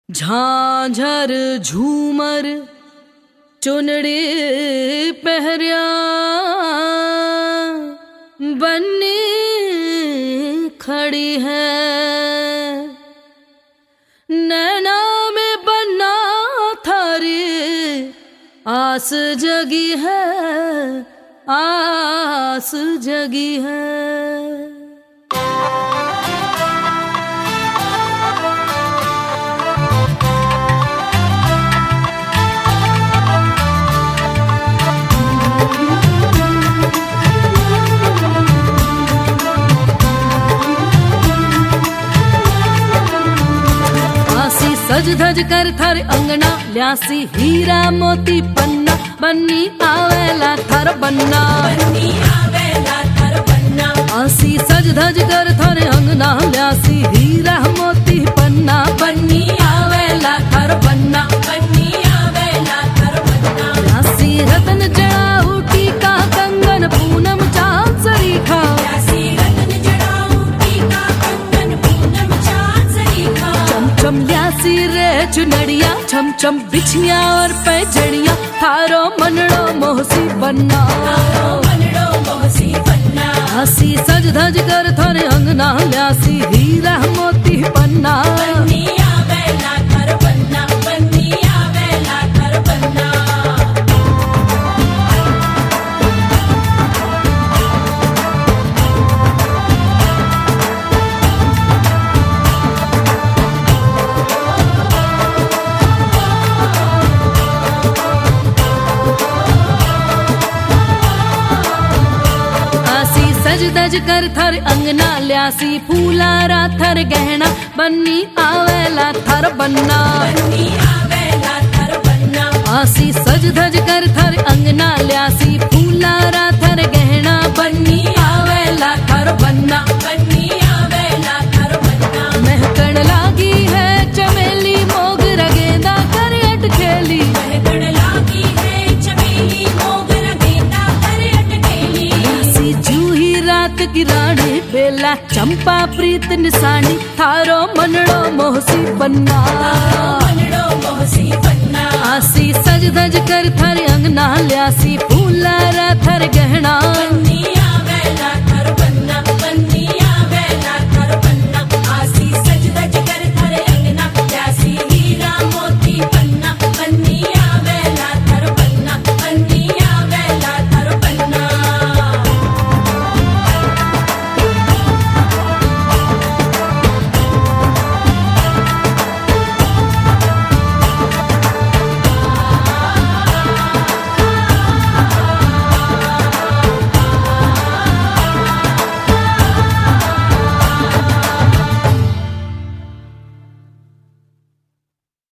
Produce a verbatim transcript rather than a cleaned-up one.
झांझर झूमर चुनड़ी पहरिया बन्नी खड़ी है, नैना में बन्ना थारी आस जगी है, आस जगी है। सज धज कर थर अंगना ल्यासी हीरा मोती पन्ना, बन्नी आवेला थर बन्ना, बन्नी आवेला थर बन्ना। आसी सज धज कर थर अंगना ल्यासी हीरा मोती पन्ना, बन्नी आवेला थर बन्ना, बन्नी आवेला थर बन्ना। ल्यासी रतन जड़ाऊ टीका कंगन पूनम चांद सरीखा, ल्यासी रतन जड़ाऊ टीका कंगन पूनम चांद सरीखा। चम चम ल्यासी रे चुनड़िया छम छम बिछिया और पैजड़िया, थारो मनड़ो मोहसी बन्ना, थारो मनड़ो मोहसी बन्ना। आसी सज धज कर थारे अंगना ल्यासी हीरा मोती पन्ना, बन्नी आवेला थर बन्ना, बन्नी आवेला थर बन्ना। सज धज कर थर अंगना ल्यासी फूलारा थर गहना, बन्नी आवेला थर बन्ना, बन्नी आवेला थर बन्ना। आसी सज धज कर थर अंगना ल्यासी फूलारा थर गहना, बन्नी आवेला थर बन्ना, बन्नी आवेला थर बन्ना। महकण लागी है चमेली मोगरा गेंदा कर अटखेली, महकण लागी है चमेली मोगरा गेंदा कर अटखेली। आसी जूही रात की रानी बेला चंपा प्रीत निशानी, थारो मनड़ो मोहसी बन्ना, थारो मनड़ो मोहसी बन्ना। आसी सज धज कर थर अंगना ल्यासी फूलारा थर गहना,